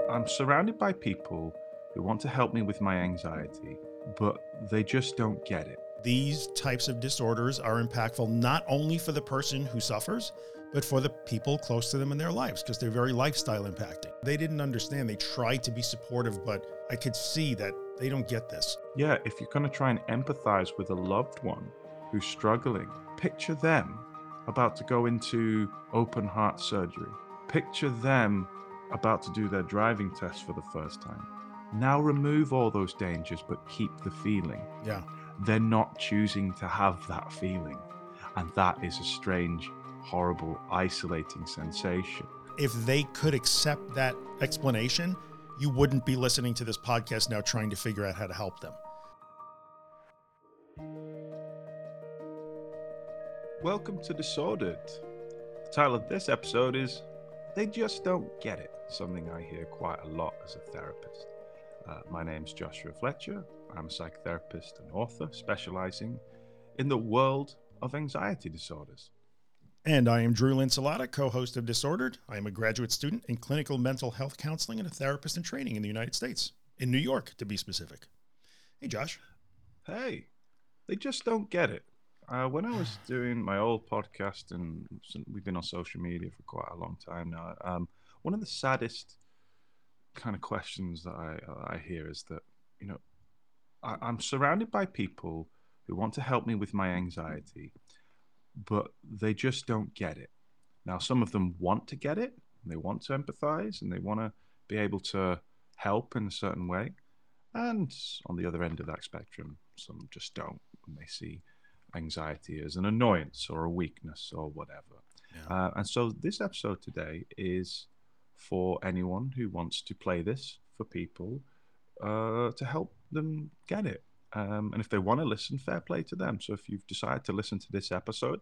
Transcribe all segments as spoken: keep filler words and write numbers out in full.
I'm surrounded by people who want to help me with my anxiety, but they just don't get it. These types of disorders are impactful not only for the person who suffers, but for the people close to them in their lives, because they're very lifestyle impacting. They didn't understand. They tried to be supportive, but I could see that they don't get this. Yeah, if you're going to try and empathize with a loved one who's struggling, picture them about to go into open heart surgery. Picture them about to do their driving test for the first time. Now remove all those dangers, but keep the feeling. Yeah. They're not choosing to have that feeling. And that is a strange, horrible, isolating sensation. If they could accept that explanation, you wouldn't be listening to this podcast now trying to figure out how to help them. Welcome to Disordered. The title of this episode is They Just Don't Get It, something I hear quite a lot as a therapist. Uh, my name's Joshua Fletcher. I'm a psychotherapist and author specializing in the world of anxiety disorders. And I am Drew Linsalata, co-host of Disordered. I am a graduate student in clinical mental health counseling and a therapist in training in the United States, in New York, to be specific. Hey, Josh. Hey, they just don't get it. Uh, when I was doing my old podcast, and we've been on social media for quite a long time now, um, one of the saddest kind of questions that I, I hear is that, you know, I, I'm surrounded by people who want to help me with my anxiety, but they just don't get it. Now, some of them want to get it, and they want to empathize, and they want to be able to help in a certain way. And on the other end of that spectrum, some just don't, and they see anxiety as an annoyance or a weakness or whatever. Yeah. Uh, and so this episode today is for anyone who wants to play this for people uh, to help them get it. Um, and if they want to listen, fair play to them. So if you've decided to listen to this episode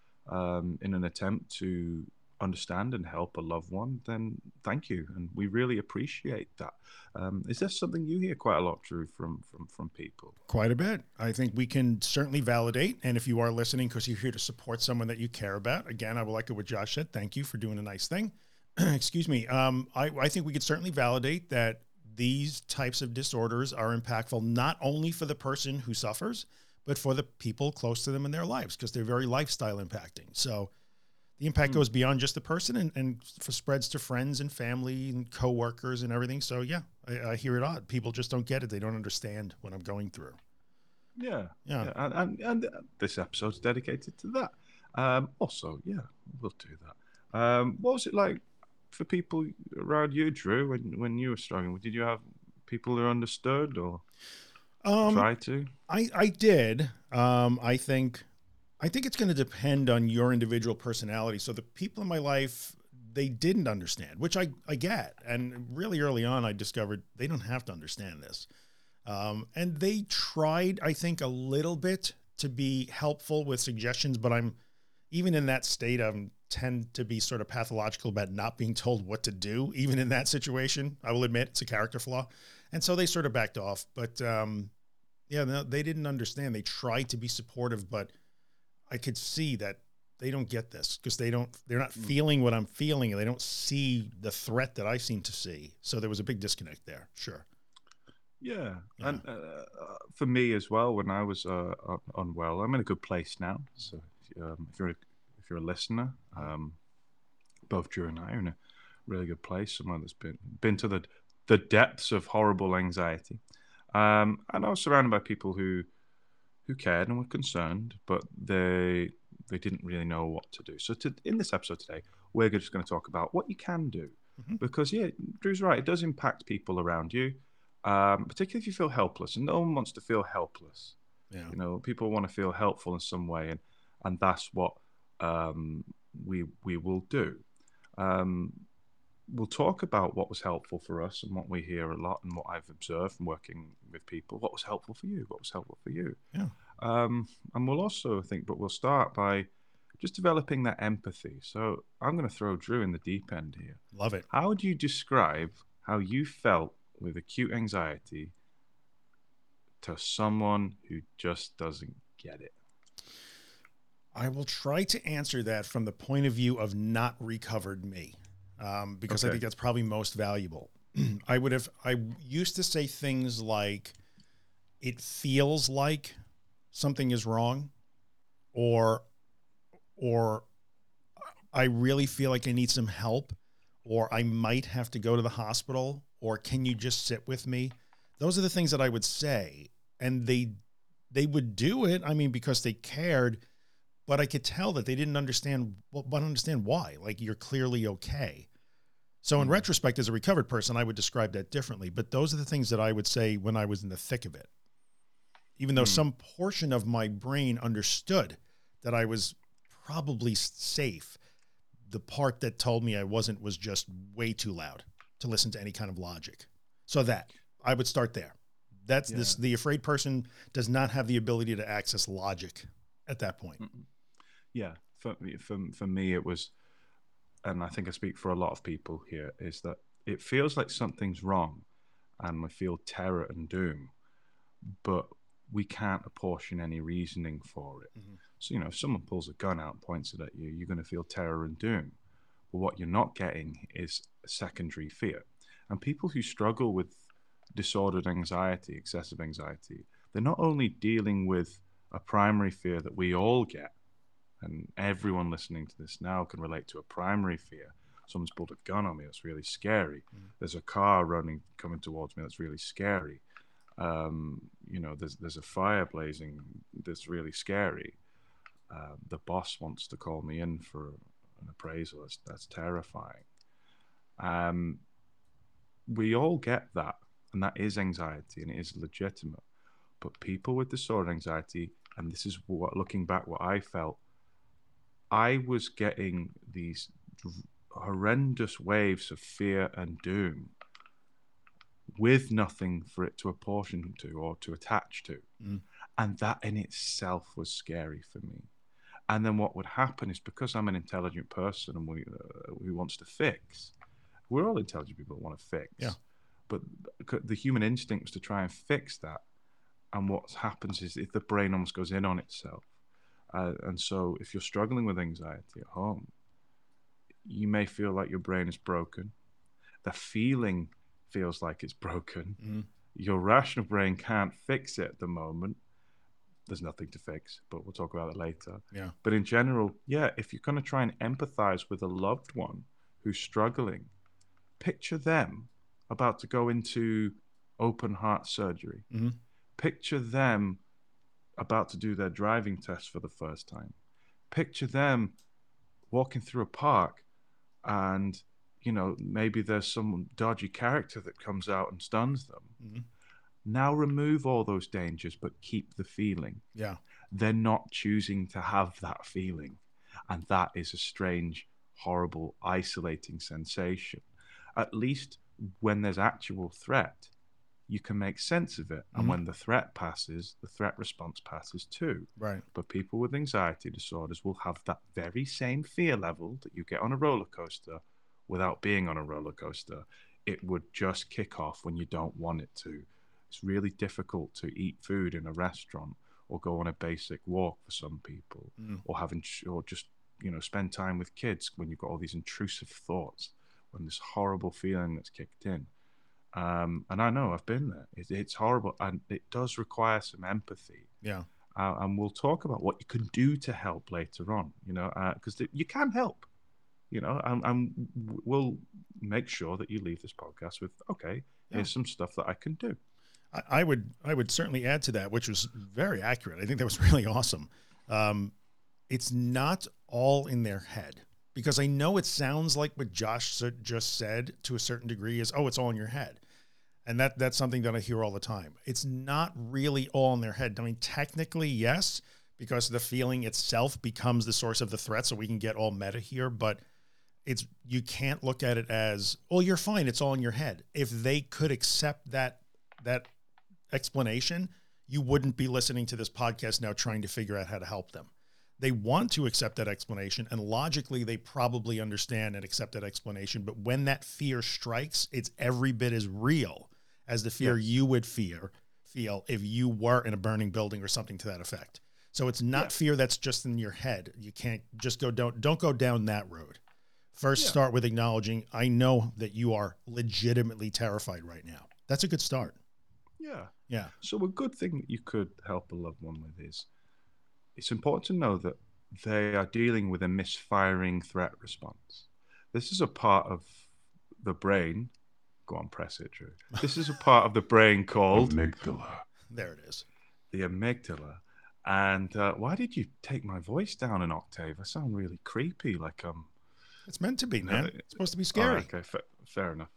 um, in an attempt to understand and help a loved one, then thank you. And we really appreciate that. Um, is there something you hear quite a lot, Drew, from, from, from people? Quite a bit. I think we can certainly validate. And if you are listening because you're here to support someone that you care about, again, I would like it what Josh said. Thank you for doing a nice thing. Excuse me. Um, I, I think we could certainly validate that these types of disorders are impactful not only for the person who suffers, but for the people close to them in their lives, because they're very lifestyle impacting. So the impact mm. goes beyond just the person and, and spreads to friends and family and coworkers and everything. So yeah, I, I hear it odd. People just don't get it. They don't understand what I'm going through. Yeah. Yeah. yeah. And, and, and this episode's dedicated to that. Um, also, yeah, we'll do that. Um, what was it like for people around you, Drew, when, when you were struggling? Did you have people who understood or um, try to? I, I did. Um, I think, I think it's going to depend on your individual personality. So the people in my life, they didn't understand, which I, I get. And really early on, I discovered they don't have to understand this. Um, and they tried, I think, a little bit to be helpful with suggestions, but I'm even in that state, I tend to be sort of pathological about not being told what to do, even in that situation. I will admit it's a character flaw. And so they sort of backed off, but um, yeah, no, they didn't understand. They tried to be supportive, but I could see that they don't get this because they don't, they're not mm. feeling what I'm feeling, and they don't see the threat that I seem to see. So there was a big disconnect there. Sure. Yeah. yeah. And uh, for me as well, when I was uh, unwell, I'm in a good place now. So um, if you're a, if you're a listener, um, both Drew and I are in a really good place. Someone that's been, been to the, the depths of horrible anxiety. Um, and I was surrounded by people who, who cared and were concerned, but they they didn't really know what to do. So to, in this episode today, we're just going to talk about what you can do. Mm-hmm. Because, yeah, Drew's right. It does impact people around you, um, particularly if you feel helpless. And no one wants to feel helpless. Yeah. You know, people want to feel helpful in some way, and, and that's what um, we we will do. Um, we'll talk about what was helpful for us and what we hear a lot and what I've observed from working with people. What was helpful for you? What was helpful for you? Yeah. Um, and we'll also think, but we'll start by just developing that empathy. So I'm going to throw Drew in the deep end here. Love it. How would you describe how you felt with acute anxiety to someone who just doesn't get it? I will try to answer that from the point of view of not recovered me, um, because okay. I think that's probably most valuable. I would have, I used to say things like, it feels like something is wrong, or, or I really feel like I need some help, or I might have to go to the hospital, or can you just sit with me? Those are the things that I would say. And they, they would do it. I mean, because they cared, but I could tell that they didn't understand, well, but understand why. Like, you're clearly okay. So in mm. retrospect, as a recovered person, I would describe that differently, but those are the things that I would say when I was in the thick of it. Even though mm. some portion of my brain understood that I was probably safe, the part that told me I wasn't was just way too loud to listen to any kind of logic. So that I would start there. That's yeah. this, the afraid person does not have the ability to access logic at that point. Yeah. For, for, for me, it was, and I think I speak for a lot of people here, is that it feels like something's wrong and we feel terror and doom, but we can't apportion any reasoning for it. Mm-hmm. So, you know, if someone pulls a gun out and points it at you, you're going to feel terror and doom. But what you're not getting is a secondary fear. And people who struggle with disordered anxiety, excessive anxiety, they're not only dealing with a primary fear that we all get, and everyone listening to this now can relate to a primary fear. Someone's pulled a gun on me, that's really scary. Mm. There's a car running, coming towards me, that's really scary. Um, you know, there's there's a fire blazing that's really scary. Uh, the boss wants to call me in for an appraisal. That's, that's terrifying. Um, we all get that, and that is anxiety, and it is legitimate. But people with disordered anxiety, and this is what, looking back, what I felt, I was getting these horrendous waves of fear and doom with nothing for it to apportion to or to attach to. Mm. And that in itself was scary for me. And then what would happen is, because I'm an intelligent person and we, uh, who wants to fix, we're all intelligent people that want to fix. Yeah. But the human instinct was to try and fix that. And what happens is if the brain almost goes in on itself. Uh, and so if you're struggling with anxiety at home, you may feel like your brain is broken. The feeling feels like it's broken. Mm. Your rational brain can't fix it at the moment. There's nothing to fix, but we'll talk about it later. Yeah. But in general, yeah, if you're going to try and empathize with a loved one who's struggling, picture them about to go into open heart surgery. Mm-hmm. Picture them about to do their driving test for the first time. Picture them walking through a park and, you know, maybe there's some dodgy character that comes out and stuns them. Mm-hmm. Now remove all those dangers, but keep the feeling. Yeah. They're not choosing to have that feeling. And that is a strange, horrible, isolating sensation. At least when there's actual threat, you can make sense of it. And mm-hmm. when the threat passes, the threat response passes too. Right. But people with anxiety disorders will have that very same fear level that you get on a roller coaster without being on a roller coaster. It would just kick off when you don't want it to. It's really difficult to eat food in a restaurant or go on a basic walk for some people, mm. or having, or just, you know, spend time with kids when you've got all these intrusive thoughts, when this horrible feeling that's kicked in. Um, and I know I've been there. It, it's horrible, and it does require some empathy. Yeah. Uh, and we'll talk about what you can do to help later on, you know, because uh, you can help, you know, and, and we'll make sure that you leave this podcast with, okay, yeah. here's some stuff that I can do. I, I would, I would certainly add to that, which was very accurate. I think that was really awesome. Um, it's not all in their head, because I know it sounds like what Josh just said to a certain degree is, oh, it's all in your head. And that that's something that I hear all the time. It's not really all in their head. I mean, technically, yes, because the feeling itself becomes the source of the threat. So we can get all meta here, but it's, you can't look at it as, oh, you're fine. It's all in your head. If they could accept that, that explanation, you wouldn't be listening to this podcast now trying to figure out how to help them. They want to accept that explanation, and logically they probably understand and accept that explanation. But when that fear strikes, it's every bit as real as the fear yes. you would fear feel if you were in a burning building or something to that effect. So it's not yeah. fear that's just in your head. You can't just go, don't, don't go down that road. First, Yeah. start with acknowledging, I know that you are legitimately terrified right now. That's a good start. Yeah. Yeah. So a good thing that you could help a loved one with is it's important to know that they are dealing with a misfiring threat response. This is a part of the brain. Go on, press it, Drew. This is a part of the brain called amygdala. There it is. The amygdala. And uh, why did you take my voice down an octave? I sound really creepy, like um. It's meant to be, man. No, It's supposed to be all scary. right, okay, fa- fair enough.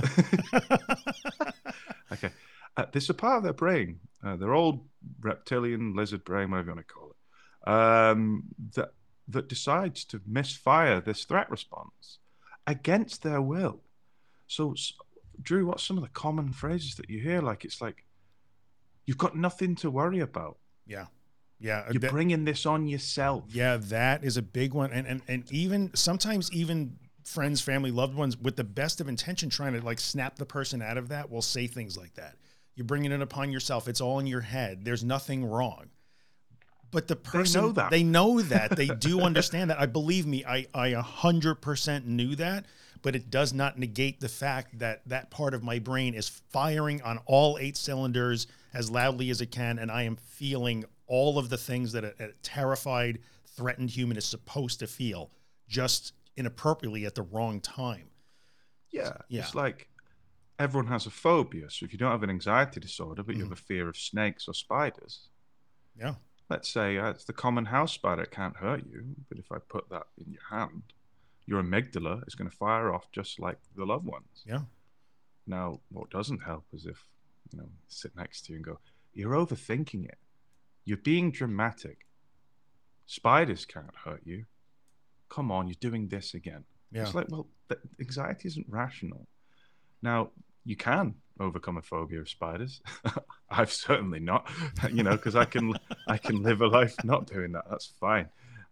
Okay, uh, there's a part of their brain, uh, their old reptilian lizard brain, whatever you want to call it, um, that that decides to misfire this threat response against their will. So, s- Drew, what's some of the common phrases that you hear? Like it's like you've got nothing to worry about. Yeah. Yeah. You're that- bringing this on yourself. Yeah, that is a big one. And, and, and even sometimes even friends, family, loved ones with the best of intention, trying to like snap the person out of that will say things like that. You're bringing it upon yourself. It's all in your head. There's nothing wrong. But the person, know that. they know that. They do understand that. I believe me, I, I a hundred percent knew that, but it does not negate the fact that that part of my brain is firing on all eight cylinders as loudly as it can. And I am feeling all of the things that a, a terrified, threatened human is supposed to feel, just inappropriately at the wrong time. Yeah, Yeah. it's like everyone has a phobia. So if you don't have an anxiety disorder, but you Mm. have a fear of snakes or spiders, Yeah. let's say uh, it's the common house spider. It can't hurt you, but if I put that in your hand, your amygdala is going to fire off just like the loved ones. Yeah. Now, what doesn't help is if, you know, sit next to you and go, you're overthinking it. You're being dramatic. Spiders can't hurt you. Come on, you're doing this again. Yeah. It's like, well, th- anxiety isn't rational. Now, you can overcome a phobia of spiders. I've certainly not, you know, because I can I can live a life not doing that. That's fine.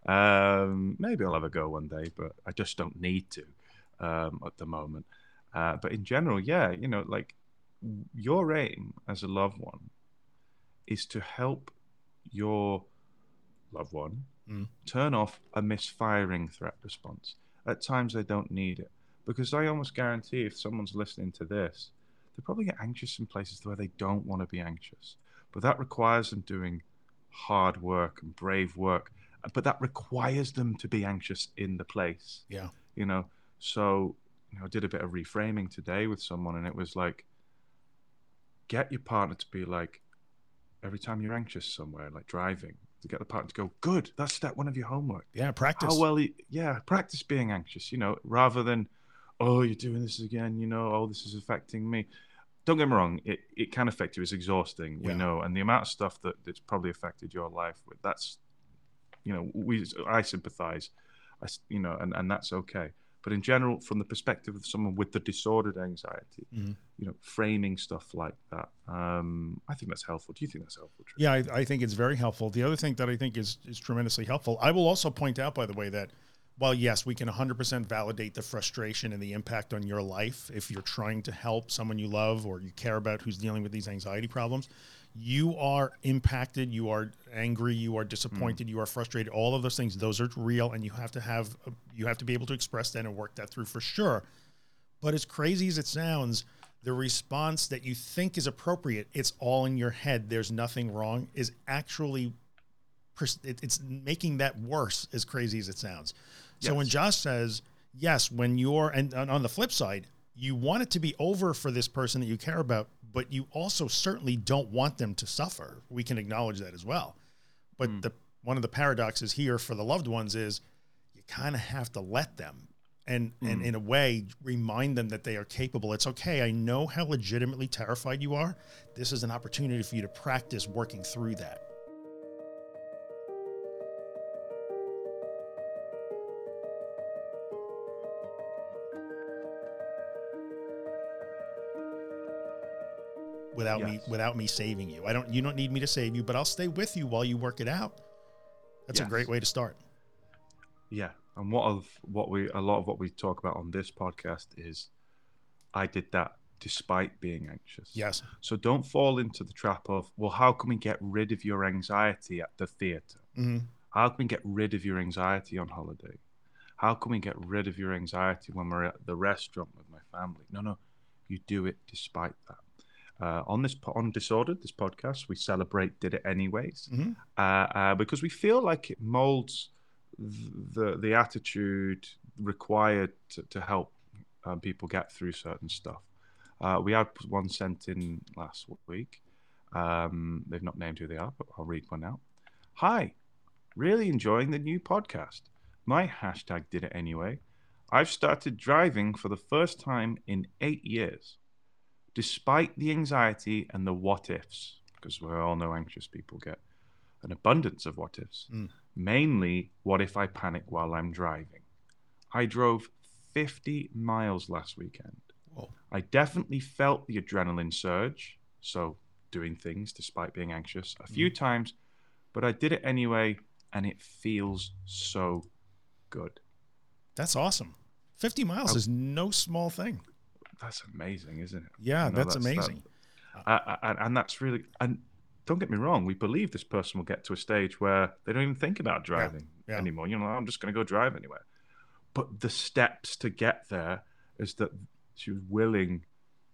Um, maybe I'll have a go one day, but I just don't need to um, at the moment. Uh, but in general, yeah, you know, like your aim as a loved one is to help your loved one Mm. turn off a misfiring threat response. At times they don't need it, because I almost guarantee if someone's listening to this, they probably get anxious in places where they don't want to be anxious, but that requires them doing hard work and brave work, but that requires them to be anxious in the place. Yeah. You know, so you know, I did a bit of reframing today with someone, and it was like, get your partner to be like, every time you're anxious somewhere, like driving, to get the partner to go, good, that's step one of your homework. Yeah. Practice. How well, you, yeah, practice being anxious, you know, rather than, oh, you're doing this again, you know, oh, this is affecting me. Don't get me wrong, it, it can affect you. It's exhausting, we Yeah. know. And the amount of stuff that it's probably affected your life with, that's, you know, we, I sympathize, I, s- you know, and, and that's okay. But in general, from the perspective of someone with the disordered anxiety, Mhm. you know, framing stuff like that, um, I think that's helpful. Do you think that's helpful, Drew? Yeah, I, I think it's very helpful. The other thing that I think is, is tremendously helpful, I will also point out, by the way, that while yes, we can one hundred percent validate the frustration and the impact on your life if you're trying to help someone you love or you care about who's dealing with these anxiety problems, you are impacted, you are angry, you are disappointed, you are frustrated, all of those things, those are real, and you have to have, you have to be able to express that and work that through for sure. But as crazy as it sounds, the response that you think is appropriate, it's all in your head, there's nothing wrong, is actually, pers- it- it's making that worse, as crazy as it sounds. So when Yes. Josh says, yes, when you're, and and on the flip side, you want it to be over for this person that you care about, but you also certainly don't want them to suffer. We can acknowledge that as well. But Mm. the one of the paradoxes here for the loved ones is you kind of have to let them and, and Mm. in a way, remind them that they are capable. It's okay. I know how legitimately terrified you are. This is an opportunity for you to practice working through that. Without me, Yes. without me saving you. I don't, you don't need me to save you, but I'll stay with you while you work it out. That's Yes. a great way to start. Yeah, and what of what we a lot of what we talk about on this podcast is, I did that despite being anxious. Yes. So don't fall into the trap of, well, how can we get rid of your anxiety at the theater? Mm-hmm. How can we get rid of your anxiety on holiday? How can we get rid of your anxiety when we're at the restaurant with my family? No, no, you do it despite that. Uh, on this on Disordered, this podcast, we celebrate Did It Anyways, Mm-hmm. uh, uh, because we feel like it molds the the attitude required to, to help um, people get through certain stuff. Uh, we had one sent in last week. Um, they've not named who they are, but I'll read one out. Hi, really enjoying the new podcast. My hashtag did it anyway. I've started driving for the first time in eight years. Despite the anxiety and the what ifs, because we all know anxious people get an abundance of what ifs, Mm. mainly what if I panic while I'm driving. I drove fifty miles last weekend. Whoa. I definitely felt the adrenaline surge, so doing things despite being anxious a few Mm. times, but I did it anyway, and it feels so good. That's awesome. fifty miles Oh. is no small thing. That's amazing, isn't it? Yeah, You know, that's, amazing. That, uh, and, and that's really, and don't get me wrong, we believe this person will get to a stage where they don't even think about driving yeah. anymore. You know, I'm just going to go drive anywhere. But the steps to get there is that she was willing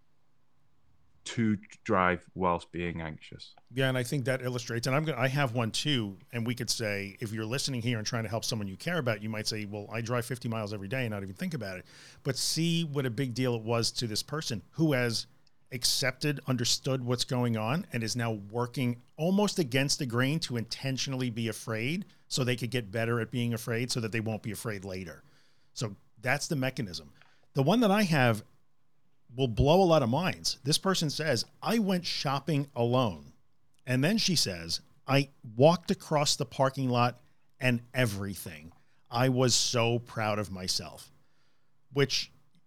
to drive whilst being anxious. Yeah, and I think that illustrates, and I'm gonna, I have one too, and we could say, if you're listening here and trying to help someone you care about, you might say, well, I drive fifty miles every day and not even think about it. But see what a big deal it was to this person who has accepted, understood what's going on, and is now working almost against the grain to intentionally be afraid so they could get better at being afraid so that they won't be afraid later. So that's the mechanism. The one that I have will blow a lot of minds. This person says, I went shopping alone. And then she says, I walked across the parking lot and everything. I was so proud of myself, which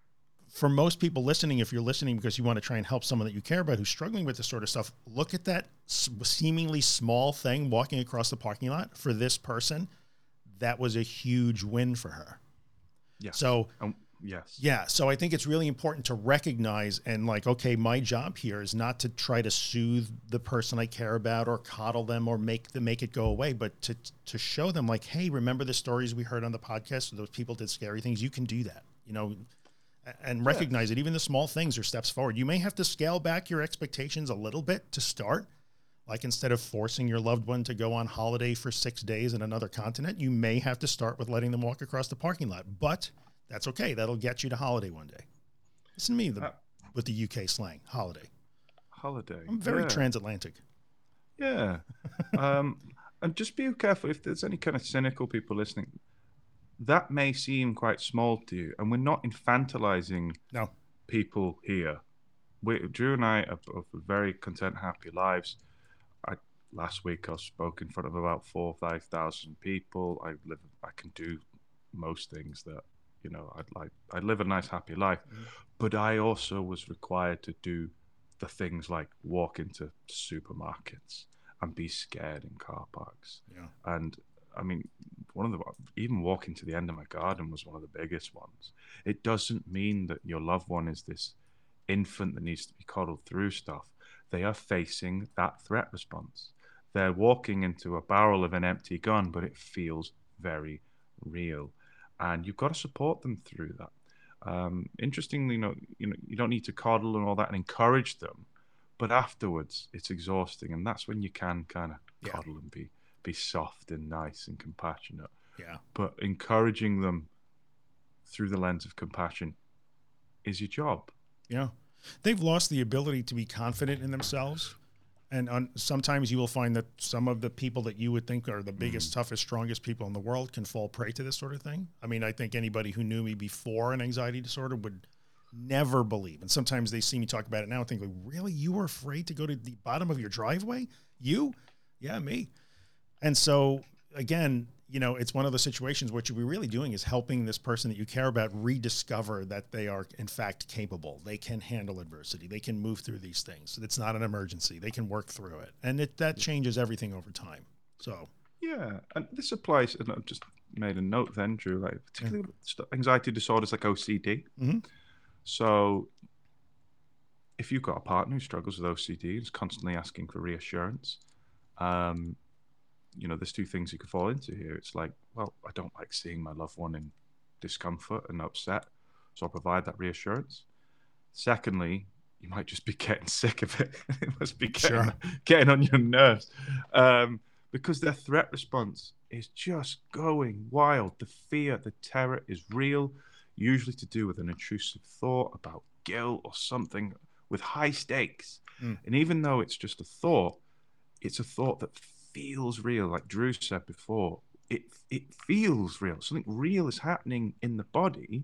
for most people listening, if you're listening because you want to try and help someone that you care about who's struggling with this sort of stuff, look at that seemingly small thing, walking across the parking lot. For this person, that was a huge win for her. Yeah. So, um, yes. Yeah. So I think it's really important to recognize and like, okay, my job here is not to try to soothe the person I care about or coddle them or make them make it go away, but to, to show them like, hey, remember the stories we heard on the podcast? Those people did scary things. You can do that, you know, and recognize it. Even the small things are steps forward. You may have to scale back your expectations a little bit to start. Like instead of forcing your loved one to go on holiday for six days in another continent, you may have to start with letting them walk across the parking lot, but that's okay. That'll get you to holiday one day. Listen to me the, uh, with the U K slang, holiday. Holiday. I'm very yeah. transatlantic. Yeah. um, and just be careful if there's any kind of cynical people listening. That may seem quite small to you, and we're not infantilizing no. people here. We, Drew and I have, have very content, happy lives. I, last week I spoke in front of about four or five thousand people. I live. I can do most things that you know I'd like. I live a nice, happy life, mm. but I also was required to do the things like walk into supermarkets and be scared in car parks. Yeah. And I mean, one of the even walking to the end of my garden was one of the biggest ones. It doesn't mean that your loved one is this infant that needs to be coddled through stuff. They are facing that threat response. They're walking into a barrel of an empty gun, but it feels very real, and you've got to support them through that. Um, interestingly, you know, you know, you don't need to coddle and all that and encourage them, but afterwards it's exhausting, and that's when you can kind of yeah. coddle and be be soft and nice and compassionate. Yeah. But encouraging them through the lens of compassion is your job. Yeah. They've lost the ability to be confident in themselves. And on, sometimes you will find that some of the people that you would think are the biggest, mm. toughest, strongest people in the world can fall prey to this sort of thing. I mean, I think anybody who knew me before an anxiety disorder would never believe. And sometimes they see me talk about it now and think, really, you were afraid to go to the bottom of your driveway? You? Yeah, me. And so, again, you know, it's one of those situations what you're really doing is helping this person that you care about rediscover that they are, in fact, capable. They can handle adversity. They can move through these things. It's not an emergency. They can work through it. And it, that changes everything over time. So, yeah. And this applies, and I've just made a note then, Drew, like particularly yeah. anxiety disorders like O C D. Mm-hmm. So if you've got a partner who struggles with O C D, is constantly asking for reassurance, um, you know, there's two things you could fall into here. It's like, well, I don't like seeing my loved one in discomfort and upset. So I'll provide that reassurance. Secondly, you might just be getting sick of it. It must be getting, Sure. getting on your nerves, um, because their threat response is just going wild. The fear, the terror is real, usually to do with an intrusive thought about guilt or something with high stakes. Mm. And even though it's just a thought, it's a thought that feels real. Like Drew said before, it it feels real. Something real is happening in the body,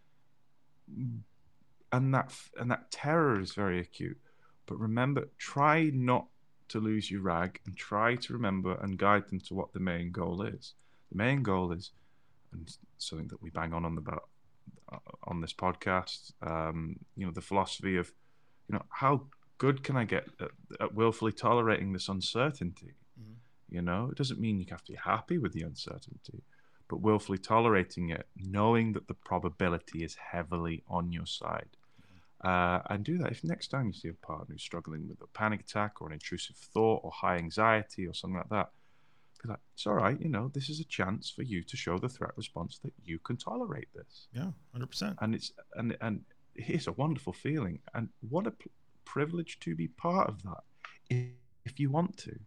and that and that terror is very acute. But remember, try not to lose your rag, and try to remember and guide them to what the main goal is. The main goal is, and something that we bang on on the about on this podcast, um, you know, the philosophy of, you know, how good can I get at, at willfully tolerating this uncertainty? Mm-hmm. You know, it doesn't mean you have to be happy with the uncertainty, but willfully tolerating it, knowing that the probability is heavily on your side. Mm-hmm. Uh, and do that. If next time you see a partner who's struggling with a panic attack or an intrusive thought or high anxiety or something like that, be like, it's all right, you know, this is a chance for you to show the threat response that you can tolerate this. Yeah, one hundred percent. And it's and and it's a wonderful feeling, and what a p- privilege to be part of that, if, if you want to.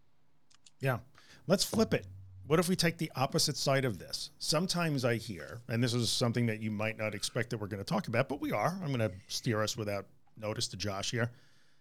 Yeah, let's flip it. What if we take the opposite side of this? Sometimes I hear, and this is something that you might not expect that we're going to talk about, but we are. I'm going to steer us without notice to Josh here.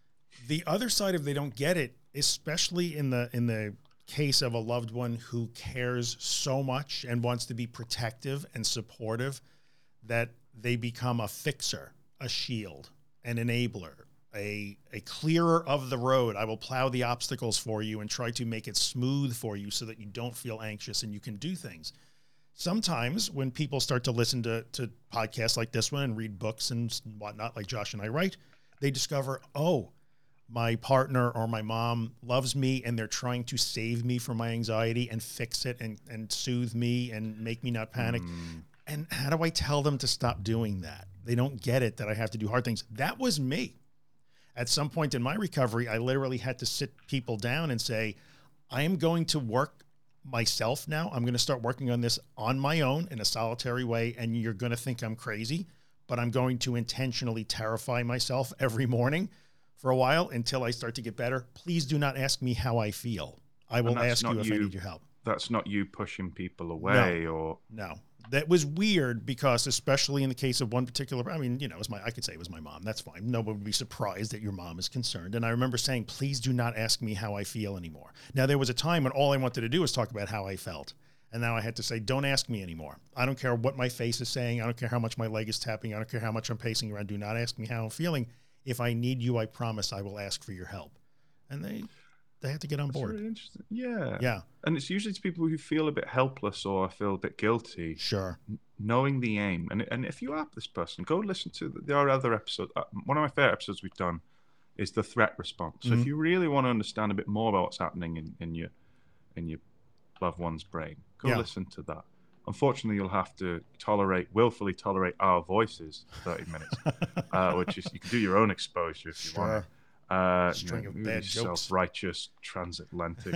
The other side of they don't get it, especially in the in the case of a loved one who cares so much and wants to be protective and supportive, that they become a fixer, a shield, an enabler, a a clearer of the road. I will plow the obstacles for you and try to make it smooth for you so that you don't feel anxious and you can do things. Sometimes when people start to listen to, to podcasts like this one and read books and whatnot, like Josh and I write, they discover, oh, my partner or my mom loves me and they're trying to save me from my anxiety and fix it and, and soothe me and make me not panic. Mm. And how do I tell them to stop doing that? They don't get it, that I have to do hard things. That was me. At some point in my recovery, I literally had to sit people down and say, I am going to work myself now. I'm going to start working on this on my own in a solitary way. And you're going to think I'm crazy, but I'm going to intentionally terrify myself every morning for a while until I start to get better. Please do not ask me how I feel. I will ask you if you, I need your help. That's not you pushing people away. No, or no. That was weird because, especially in the case of one particular, I mean, you know, it was my, I could say it was my mom. That's fine. Nobody would be surprised that your mom is concerned. And I remember saying, please do not ask me how I feel anymore. Now, there was a time when all I wanted to do was talk about how I felt. And now I had to say, don't ask me anymore. I don't care what my face is saying. I don't care how much my leg is tapping. I don't care how much I'm pacing around. Do not ask me how I'm feeling. If I need you, I promise I will ask for your help. And they they have to get on That's board. Really interesting. Yeah. Yeah. And it's usually to people who feel a bit helpless or feel a bit guilty. Sure. Knowing the aim. And and if you are this person, go listen to the, our other episode. Uh, one of my favorite episodes we've done is the threat response. So mm-hmm. if you really want to understand a bit more about what's happening in, in your in your loved one's brain, go yeah. listen to that. Unfortunately, you'll have to tolerate, willfully tolerate our voices for thirty minutes, uh, which is, you can do your own exposure if you sure. want. Uh, String you know, of bad jokes. Self-righteous transatlantic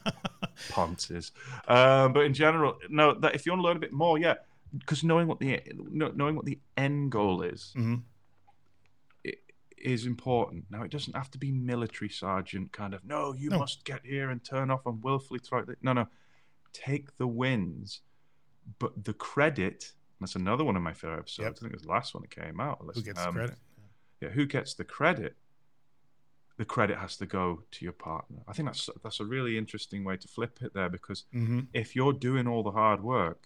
ponces. Um, but in general, no. That if you want to learn a bit more, yeah, because knowing what the knowing what the end goal is, mm-hmm. it is important. Now, it doesn't have to be military sergeant kind of. No, you no. must get here and turn off and willfully try. No, no, take the wins. But the credit, that's another one of my favorite episodes. Yep. I think it was the last one that came out. Who gets um, the credit? Yeah, who gets the credit? The credit has to go to your partner. I think that's that's a really interesting way to flip it there, because mm-hmm. if you're doing all the hard work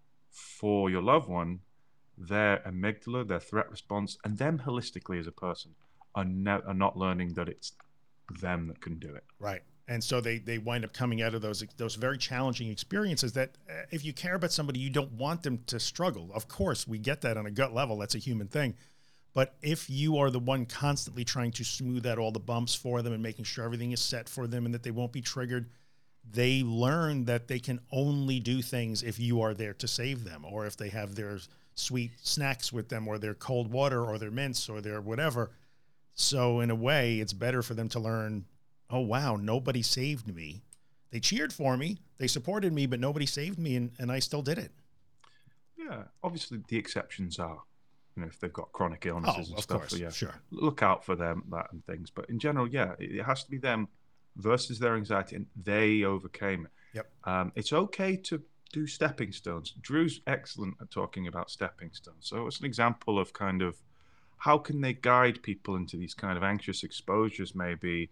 for your loved one, their amygdala, their threat response, and them holistically as a person are, ne- are not learning that it's them that can do it. Right. And so they, they wind up coming out of those those very challenging experiences that uh, if you care about somebody, you don't want them to struggle. Of course, we get that on a gut level. That's a human thing. But if you are the one constantly trying to smooth out all the bumps for them and making sure everything is set for them and that they won't be triggered, they learn that they can only do things if you are there to save them, or if they have their sweet snacks with them, or their cold water, or their mints, or their whatever. So in a way, it's better for them to learn, oh, wow, nobody saved me. They cheered for me, they supported me, but nobody saved me, and, and I still did it. Yeah, obviously the exceptions are, you know, if they've got chronic Oh, illnesses and of stuff. course. So yeah, Sure. look out for them, that and things. But in general, yeah, it, it has to be them versus their anxiety, and they overcame it. Yep. Um, it's okay to do stepping stones. Drew's excellent at talking about stepping stones. So it's an example of kind of how can they guide people into these kind of anxious exposures, maybe,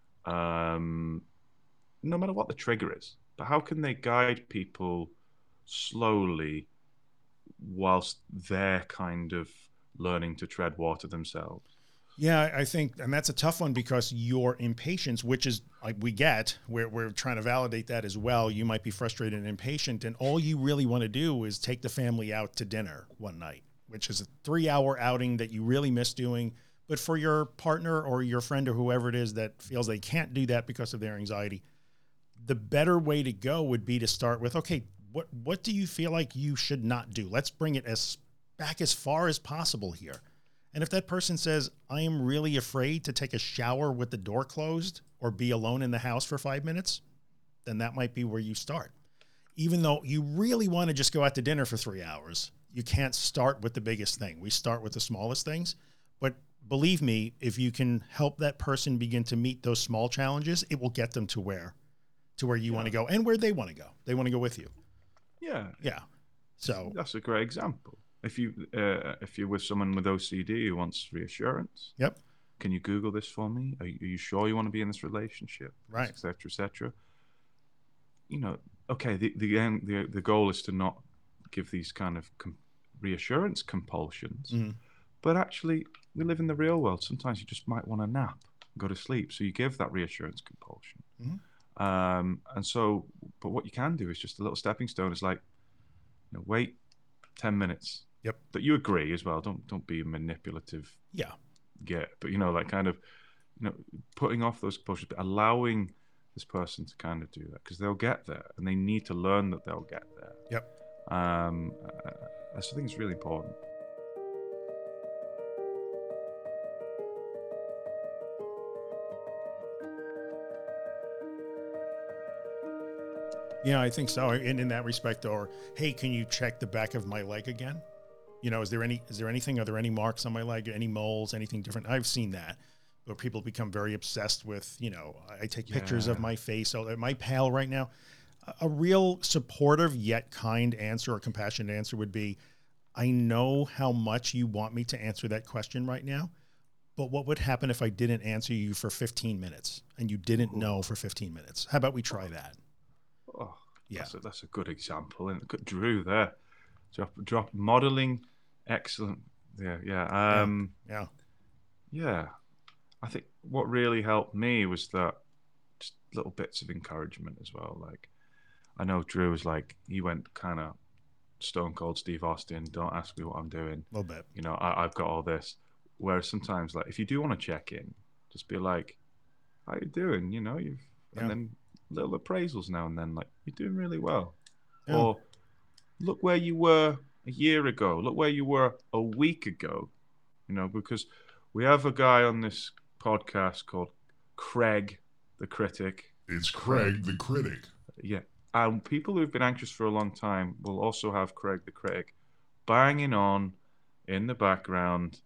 um, no matter what the trigger is. But how can they guide people slowly whilst they're kind of learning to tread water themselves? Yeah, I think, and that's a tough one because your impatience, which is like we get, we're, we're trying to validate that as well. You might be frustrated and impatient, and all you really want to do is take the family out to dinner one night, which is a three hour outing that you really miss doing. But for your partner or your friend or whoever it is that feels they can't do that because of their anxiety, the better way to go would be to start with, okay, what, what do you feel like you should not do? Let's bring it as back as far as possible here. And if that person says, I am really afraid to take a shower with the door closed or be alone in the house for five minutes, then that might be where you start. Even though you really want to just go out to dinner for three hours, you can't start with the biggest thing. We start with the smallest things. But believe me, if you can help that person begin to meet those small challenges, it will get them to where, to where you Yeah. want to go and where they want to go. They want to go with you. Yeah. Yeah. So That's a great example. If you uh, if you're with someone with O C D who wants reassurance, yep. can you Google this for me? Are you, are you sure you want to be in this relationship? Right. Et cetera, et cetera. You know, okay, the the end, the the goal is to not give these kind of com- reassurance compulsions, Mhm. but actually, we live in the real world. Sometimes you just might want to nap, go to sleep, so you give that reassurance compulsion. Mhm. Um, and so, but what you can do is just a little stepping stone. Is like, you know, wait ten minutes. Yep. That you agree as well. Don't don't be a manipulative Yeah. git, but you know, like kind of, you know, putting off those compulsions, but allowing this person to kind of do that because they'll get there, and they need to learn that they'll get there. Yep. Um, uh, I think it's really important. Yeah, I think so. And in that respect, or, hey, can you check the back of my leg again? You know, is there any, is there anything, are there any marks on my leg, any moles, anything different? I've seen that where people become very obsessed with, you know, I take pictures of Yeah. my face. So am I pale right now? A- A real supportive yet kind answer or compassionate answer would be, I know how much you want me to answer that question right now, but what would happen if I didn't answer you for fifteen minutes and you didn't Ooh. know for fifteen minutes? How about we try that? Oh, Yeah. that's a, that's a good example. And good Drew there, drop drop modeling, excellent. Yeah, yeah, um, Yeah. yeah. I think what really helped me was that just little bits of encouragement as well. Like, I know Drew was like, he went kind of stone cold Steve Austin. Don't ask me what I'm doing. A little bit. You know, I, I've got all this. Whereas sometimes, like, if you do want to check in, just be like, "How you doing?" You know, you've Yeah. and then little appraisals now and then, like, you're doing really well. Yeah. Or look where you were a year ago. Look where you were a week ago. You know, because we have a guy on this podcast called Craig the Critic. It's Craig the Critic. Yeah. And people who've been anxious for a long time will also have Craig the Critic banging on in the background,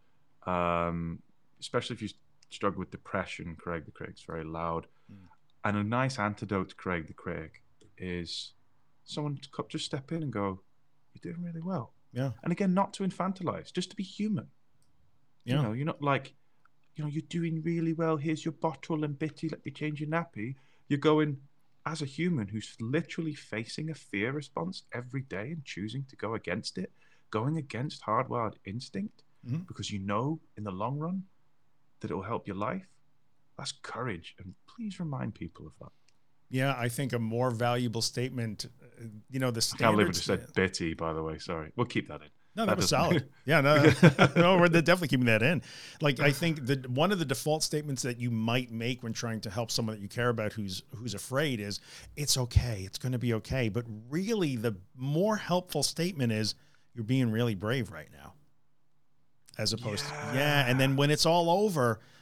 um, especially if you struggle with depression. Craig the Critic's very loud. Mm. And a nice antidote to Craig the Critic is someone to co- just step in and go, "You're doing really well." Yeah. And again, not to infantilize, just to be human. Yeah. You know, you're not like, you know, you're doing really well. Here's your bottle and bitty. Let me change your nappy. You're going, as a human who's literally facing a fear response every day and choosing to go against it, going against hardwired instinct, Mhm. because you know in the long run that it will help your life. That's courage. And please remind people of that. Yeah, I think a more valuable statement, uh, you know, the I can't believe I standards. just said bitty, by the way. Sorry. We'll keep that in. No, that That was doesn't- solid. Yeah, no, no, we're definitely keeping that in. Like, I think that one of the default statements that you might make when trying to help someone that you care about who's who's afraid is, it's okay, it's going to be okay. But really, the more helpful statement is, you're being really brave right now. As opposed to, yeah. And then when it's all over,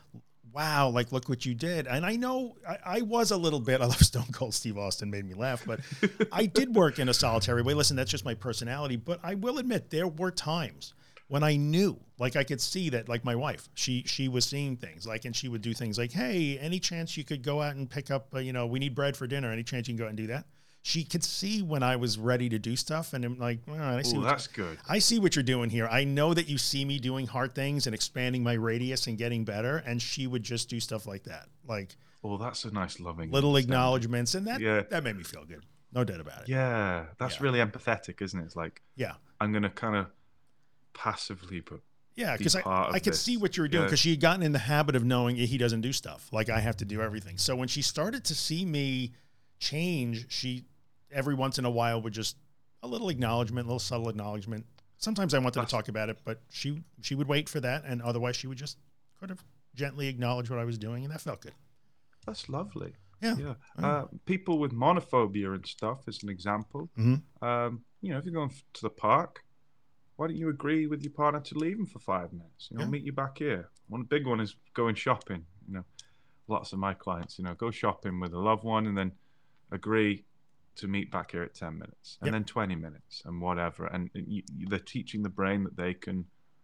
wow, like, look what you did. And I know I, I was a little bit, I love Stone Cold Steve Austin, made me laugh, but I did work in a solitary way. Listen, that's just my personality. But I will admit there were times when I knew, like I could see that, like my wife, she, she was seeing things like, and she would do things like, hey, any chance you could go out and pick up, uh, you know, we need bread for dinner. Any chance you can go out and do that? She could see when I was ready to do stuff. And I'm like, all right, I see, Ooh, what that's good. I see what you're doing here. I know that you see me doing hard things and expanding my radius and getting better. And she would just do stuff like that. Like, Oh, that's a nice, loving little understanding. acknowledgments. And that, Yeah. that made me feel good. No doubt about it. Yeah, that's Yeah. really empathetic, isn't it? It's like, Yeah. I'm going to kind of passively, but Yeah, be because I, part of I could this. see what you were doing Yeah. because she had gotten in the habit of knowing he doesn't do stuff. Like I have to do everything. So when she started to see me change, she every once in a while would just a little acknowledgement, a little subtle acknowledgement. Sometimes I wanted That's- to talk about it, but she she would wait for that, and otherwise she would just kind of gently acknowledge what I was doing, and that felt good. That's lovely. Yeah. Yeah. Oh. Uh, people with monophobia and stuff, as an example, Mhm. um, you know, if you're going f- to the park, why don't you agree with your partner to leave them for five minutes? You know, Yeah. meet you back here. One big one is going shopping. You know, lots of my clients, you know, go shopping with a loved one and then agree to meet back here at ten minutes and Yep. then twenty minutes and whatever. And you, you- they're teaching the brain that they can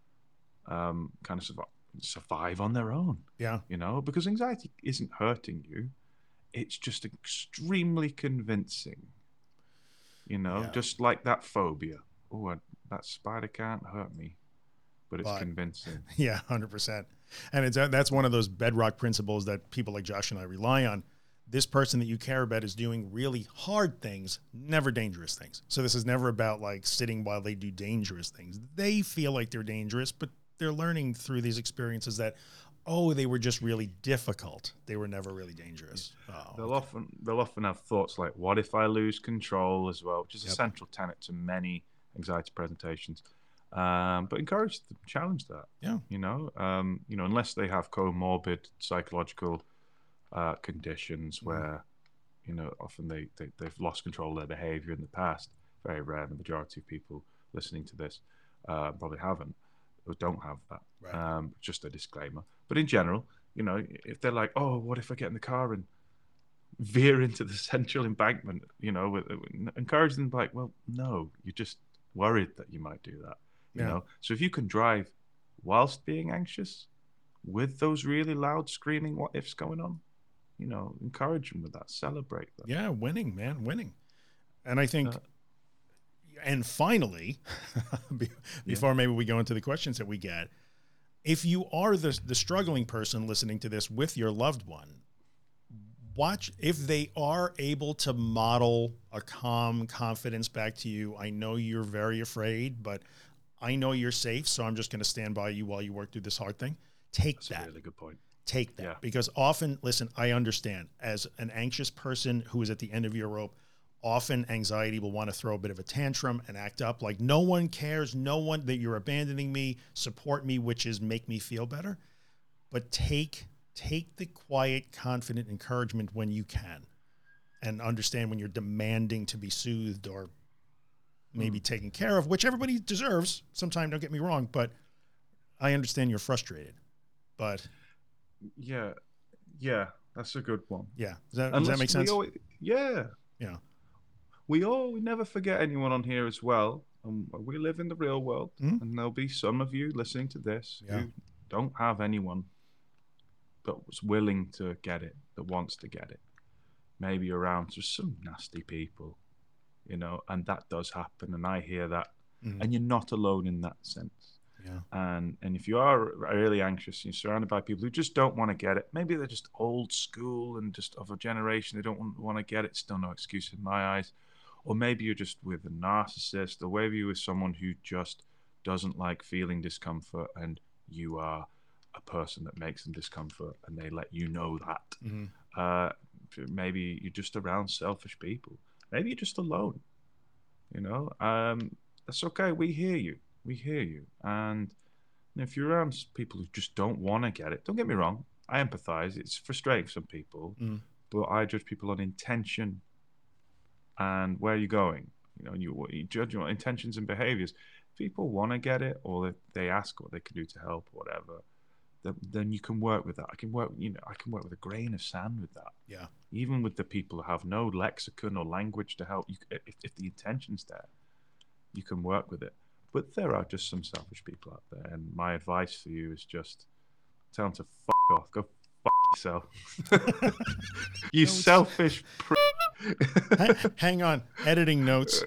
um, kind of survive, survive on their own. Yeah. You know, because anxiety isn't hurting you. It's just extremely convincing, you know, Yeah. just like that phobia. Oh, that spider can't hurt me, but it's But- convincing. Yeah, one hundred percent. And it's that's one of those bedrock principles that people like Josh and I rely on. This person that you care about is doing really hard things, never dangerous things. So this is never about like sitting while they do dangerous things. They feel like they're dangerous, but they're learning through these experiences that, oh, they were just really difficult. They were never really dangerous. Oh, They'll okay. often they'll often have thoughts like, "What if I lose control?" as well, which is a Yep. central tenet to many anxiety presentations. Um, but encourage them, challenge that. Yeah. You know, um, you know, unless they have comorbid psychological uh, conditions Mhm. where, you know, often they, they they've lost control of their behavior in the past. Very rare. The majority of people listening to this uh, probably haven't or don't have that. Right. Um, just a disclaimer. But in general, you know, if they're like, "Oh, what if I get in the car and veer into the central embankment?" You know, with, encourage them like, "Well, no, you're just worried that you might do that." You Yeah. know, so if you can drive whilst being anxious, with those really loud screaming what ifs going on, you know, encourage them with that, celebrate that. Yeah, winning, man, winning. And I think, Uh, and finally, be- before maybe we go into the questions that we get, if you are the, the struggling person listening to this with your loved one, watch if they are able to model a calm confidence back to you. I know you're very afraid, but I know you're safe. So I'm just going to stand by you while you work through this hard thing. Take That's that. a really good point. Take that. Yeah. Because often, listen, I understand as an anxious person who is at the end of your rope, often anxiety will want to throw a bit of a tantrum and act up like no one cares, no one, that you're abandoning me, support me, which is make me feel better. But take, take the quiet, confident encouragement when you can, and understand when you're demanding to be soothed or maybe taken care of, which everybody deserves sometime, don't get me wrong, but I understand you're frustrated. But Yeah, yeah, that's a good one. yeah, does that, does that Unless make we sense? always- yeah, Yeah. we all we never forget anyone on here as well. And we live in the real world, Mhm. and there'll be some of you listening to this Yeah. who don't have anyone that's willing to get it, that wants to get it. Maybe around just some nasty people, you know, and that does happen, and I hear that, Mhm. and you're not alone in that sense. Yeah. And and if you are really anxious, you're surrounded by people who just don't want to get it. Maybe they're just old school and just of a generation. They don't want, want to get it. Still no excuse in my eyes. Or maybe you're just with a narcissist, or maybe you're with someone who just doesn't like feeling discomfort, and you are a person that makes them discomfort, and they let you know that. Mhm. Uh, maybe you're just around selfish people. Maybe you're just alone. You know, um, that's okay. We hear you. We hear you. And you know, if you're around s- people who just don't want to get it, don't get me wrong. I empathize. It's frustrating for some people, Mm. but I judge people on intention and where you're going. You know, you, what you judge on intentions and behaviors. If people want to get it, or if they ask what they can do to help, or whatever, then, then you can work with that. I can work, you know, I can work with a grain of sand with that. Yeah. Even with the people who have no lexicon or language to help you, if, if the intention's there, you can work with it. But there are just some selfish people out there, and my advice for you is just tell them to fuck off. Go fuck yourself. You Notes. selfish prick. hang, hang on, editing notes.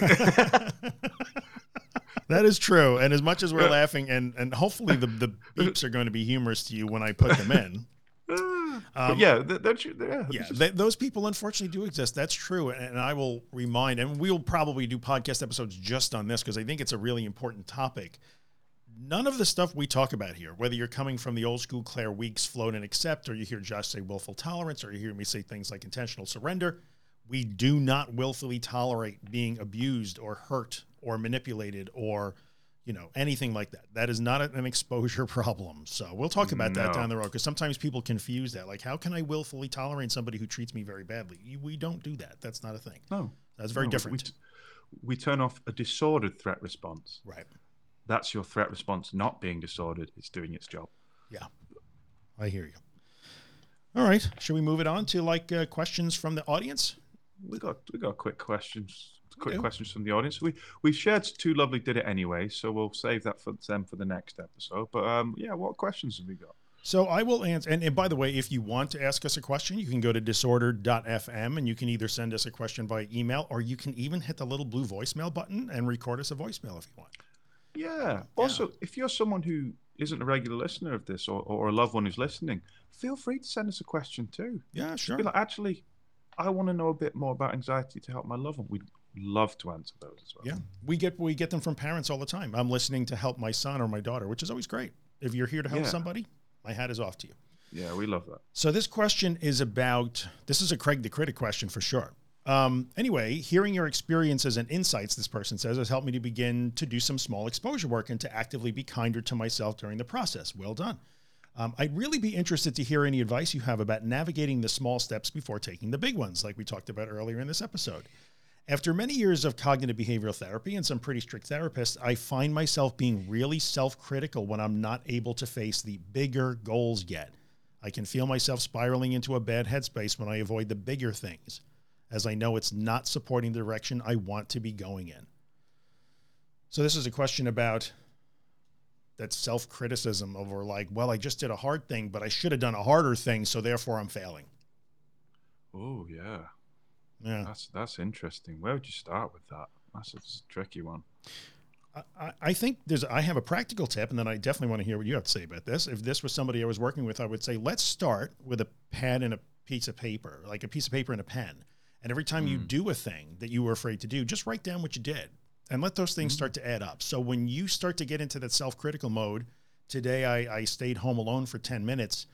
That is true. And as much as we're laughing, and, and hopefully the, the beeps are going to be humorous to you when I put them in. Um, but yeah, that, that's, yeah, yeah just... th- those people unfortunately do exist. That's true. And, and I will remind, and we'll probably do podcast episodes just on this because I think it's a really important topic. None of the stuff we talk about here, whether you're coming from the old school Claire Weeks, float and accept, or you hear Josh say willful tolerance, or you hear me say things like intentional surrender, we do not willfully tolerate being abused or hurt or manipulated or, you know, anything like that. That is not an exposure problem. So we'll talk about No. that down the road because sometimes people confuse that. Like, how can I willfully tolerate somebody who treats me very badly? We don't do that. That's not a thing. No. That's very no, different. We, we turn off a disordered threat response. Right. That's your threat response not being disordered. It's doing its job. Yeah. I hear you. All right. Should we move it on to like uh, questions from the audience? We got we got quick questions. Quick do. questions from the audience. We we've shared Too Lovely Did It Anyway, so we'll save that for them for the next episode. But um, yeah, what questions have we got? So I will answer. And, and by the way, if you want to ask us a question, you can go to disordered dot f m and you can either send us a question via email, or you can even hit the little blue voicemail button and record us a voicemail if you want. Yeah. Also, if you're someone who isn't a regular listener of this, or, or a loved one who's listening, feel free to send us a question too. Yeah, sure. Be like, actually, I want to know a bit more about anxiety to help my loved one. We'd love to answer those as well. Yeah, we get we get them from parents all the time. I'm listening to help my son or my daughter, which is always great. If you're here to help Yeah. somebody, my hat is off to you. Yeah, we love that. So this question is about, this is a Craig the Critic question for sure. Um, anyway, hearing your experiences and insights, this person says, has helped me to begin to do some small exposure work and to actively be kinder to myself during the process. Well done. Um, I'd really be interested to hear any advice you have about navigating the small steps before taking the big ones, like we talked about earlier in this episode. After many years of cognitive behavioral therapy and some pretty strict therapists, I find myself being really self-critical when I'm not able to face the bigger goals yet. I can feel myself spiraling into a bad headspace when I avoid the bigger things, as I know it's not supporting the direction I want to be going in. So this is a question about that self-criticism over like, well, I just did a hard thing, but I should have done a harder thing, so therefore I'm failing. Oh, yeah. Yeah. That's that's interesting. Where would you start with that? That's a, that's a tricky one. I, I think there's, I have a practical tip, and then I definitely want to hear what you have to say about this. If this was somebody I was working with, I would say, let's start with a pad and a piece of paper, like a piece of paper and a pen. And every time mm. you do a thing that you were afraid to do, just write down what you did and let those things mm. start to add up. So when you start to get into that self-critical mode, today I, I stayed home alone for ten minutes,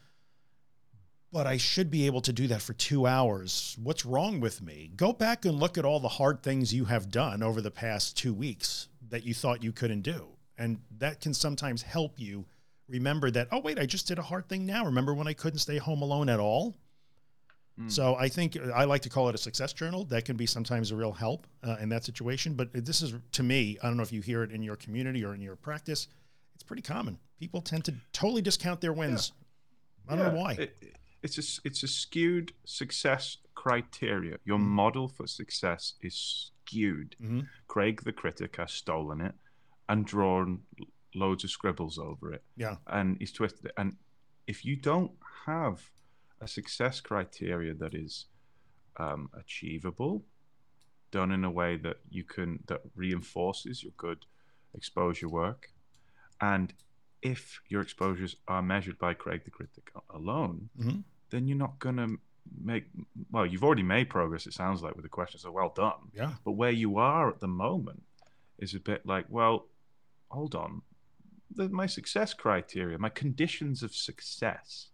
but I should be able to do that for two hours. What's wrong with me? Go back and look at all the hard things you have done over the past two weeks that you thought you couldn't do. And that can sometimes help you remember that, oh, wait, I just did a hard thing now. Remember when I couldn't stay home alone at all? Mm. So I think I like to call it a success journal. That can be sometimes a real help uh, in that situation. But this is, to me, I don't know if you hear it in your community or in your practice, it's pretty common. People tend to totally discount their wins. Yeah. I don't yeah. know why. It, It's a, it's a skewed success criteria. Your mm. model for success is skewed. Mm-hmm. Craig the Critic has stolen it and drawn loads of scribbles over it. Yeah. And he's twisted it. And if you don't have a success criteria that is um, achievable, done in a way that you can, that reinforces your good exposure work, and if your exposures are measured by Craig the Critic alone, mm-hmm. then you're not going to make, well, you've already made progress, it sounds like, with the question, so well done. Yeah. But where you are at the moment is a bit like, well, hold on. The, my success criteria, my conditions of success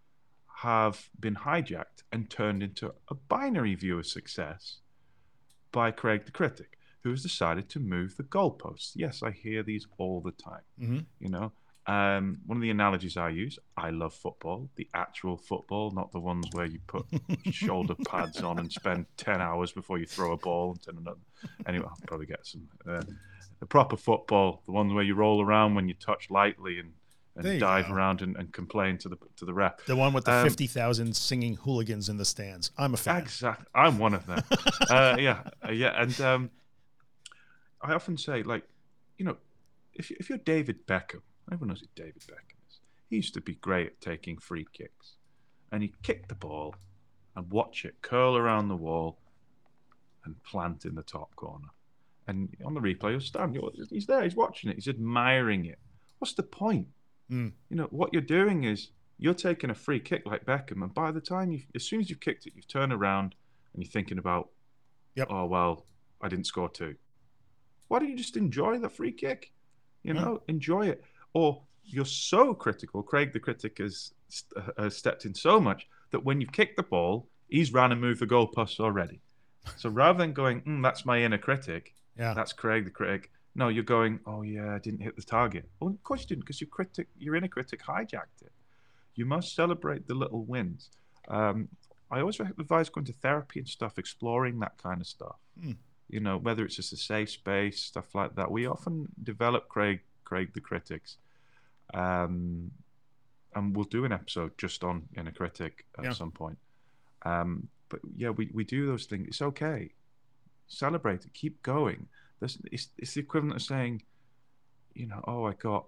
have been hijacked and turned into a binary view of success by Craig the Critic, who has decided to move the goalposts. Yes, I hear these all the time, mm-hmm. you know. Um, one of the analogies I use, I love football, the actual football, not the ones where you put shoulder pads on and spend ten hours before you throw a ball. And another. Anyway, I'll probably get some. Uh, the proper football, the ones where you roll around when you touch lightly and, and There you dive go. around and, and complain to the to the ref. The one with the Um, fifty thousand singing hooligans in the stands. I'm a fan. Exactly. I'm one of them. uh, yeah, uh, yeah. And um, I often say, like, you know, if, you- if you're David Beckham, everyone knows who David Beckham is. He used to be great at taking free kicks. And he'd kick the ball and watch it curl around the wall and plant in the top corner. And on the replay, you'll stand. You're, he's there. He's watching it. He's admiring it. What's the point? Mm. You know, what you're doing is you're taking a free kick like Beckham, and by the time you, as soon as you've kicked it, you've turned around and you're thinking about, Yep. oh well, I didn't score two. Why don't you just enjoy the free kick? You know, Yeah. enjoy it. Or you're so critical. Craig, the critic, has, has stepped in so much that when you've kicked the ball, he's ran and moved the goalposts already. So rather than going, mm, that's my inner critic, Yeah. that's Craig, the critic. No, you're going, oh yeah, I didn't hit the target. Well, of course you didn't, because your critic, your inner critic hijacked it. You must celebrate the little wins. Um, I always advise going to therapy and stuff, exploring that kind of stuff. Mm. You know, whether it's just a safe space, stuff like that. We often develop Craig, Craig the critics, um, and we'll do an episode just on inner critic at Yeah. some point. Um, but yeah, we, we do those things. It's okay. Celebrate it. Keep going. This, it's, it's the equivalent of saying, you know, oh, I got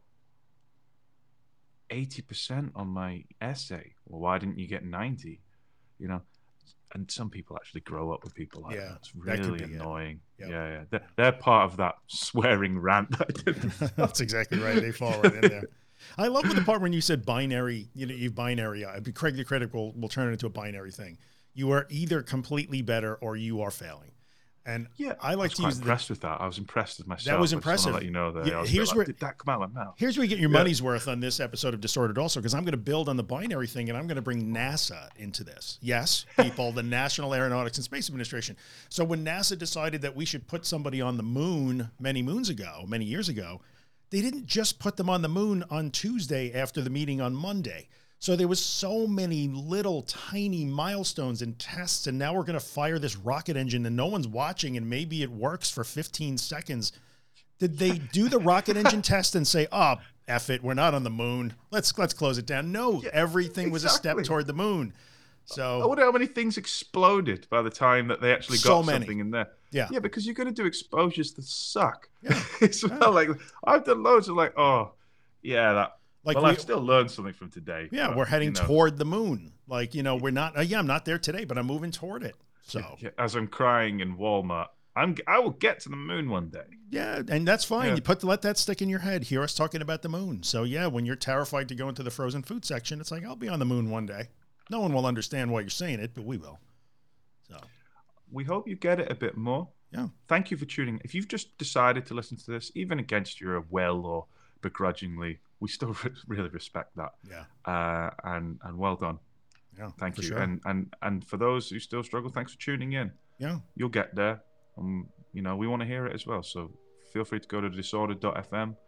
eighty percent on my essay. Well, why didn't you get ninety? You know, and some people actually grow up with people like Yeah, that. It's that could really be it. annoying. Yep. Yeah, yeah. They're, they're part of that swearing rant that I did. That's exactly right. They fall right in there. I love the part when you said binary, you know, you binary. I mean, Craig the critic will, will turn it into a binary thing. You are either completely better or you are failing. And Yeah, I like was to quite use the, impressed with that. I was impressed with myself. was I just wanna impressive. let you know that. Yeah, I was a bit here's like, where- did that come out of my mouth? here's where you get your Yeah. money's worth on this episode of Disordered also, because I'm going to build on the binary thing and I'm going to bring NASA into this. Yes, people, the National Aeronautics and Space Administration. So when NASA decided that we should put somebody on the moon many moons ago, many years ago, they didn't just put them on the moon on Tuesday after the meeting on Monday. So there was so many little tiny milestones and tests, and now we're going to fire this rocket engine and no one's watching and maybe it works for fifteen seconds. Did they do the rocket engine test and say, oh, F it, we're not on the moon. Let's let's close it down. No, Yeah, everything was a step exactly. toward the moon. I So wonder how many things exploded by the time that they actually So got many. something in there. yeah, Yeah, because you're going to do exposures that suck. Yeah. It's well, like I've done loads of like, oh, yeah, that. like well, we, I've still learned something from today. yeah, but, we're heading you know, toward the moon. Like, you know, we're not, uh, yeah, I'm not there today, but I'm moving toward it. So yeah, as I'm crying in Walmart, I'm I will get to the moon one day. yeah, and that's fine. Yeah. You put let that stick in your head. Hear us talking about the moon. So yeah, when you're terrified to go into the frozen food section, it's like, I'll be on the moon one day. No one will understand why you're saying it, but we will. So We hope you get it a bit more. yeah, Thank you for tuning in. If you've just decided to listen to this, even against your will or begrudgingly, we still re- really respect that. yeah, Uh, and and well done. yeah. Thank for you. sure. And and and for those who still struggle, thanks for tuning in. yeah, You'll get there. Um, you know, we want to hear it as well. So feel free to go to disordered dot f m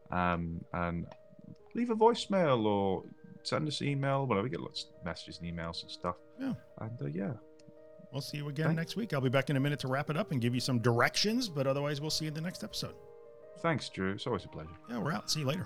um, and leave a voicemail or send us email. Whatever, we get lots of messages and emails and stuff. Yeah. And uh, yeah, We'll see you again Thank- next week. I'll be back in a minute to wrap it up and give you some directions, but otherwise we'll see you in the next episode. thanks, Drew. It's always a pleasure. Yeah, we're out. See you later.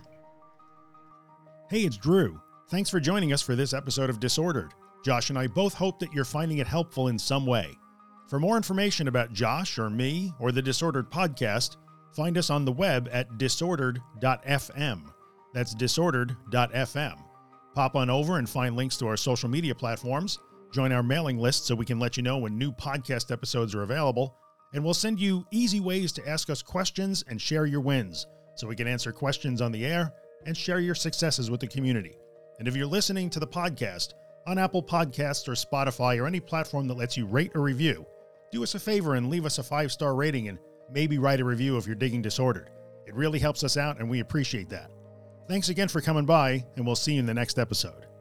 Hey, it's Drew. Thanks for joining us for this episode of Disordered. Josh and I both hope that you're finding it helpful in some way. For more information about Josh or me or the Disordered podcast, find us on the web at disordered dot f m. That's disordered dot f m. Pop on over and find links to our social media platforms. Join our mailing list so we can let you know when new podcast episodes are available. And we'll send you easy ways to ask us questions and share your wins so we can answer questions on the air and share your successes with the community. And if you're listening to the podcast on Apple Podcasts or Spotify or any platform that lets you rate or review, do us a favor and leave us a five-star rating and maybe write a review if you're digging Disordered. It really helps us out and we appreciate that. Thanks again for coming by, and we'll see you in the next episode.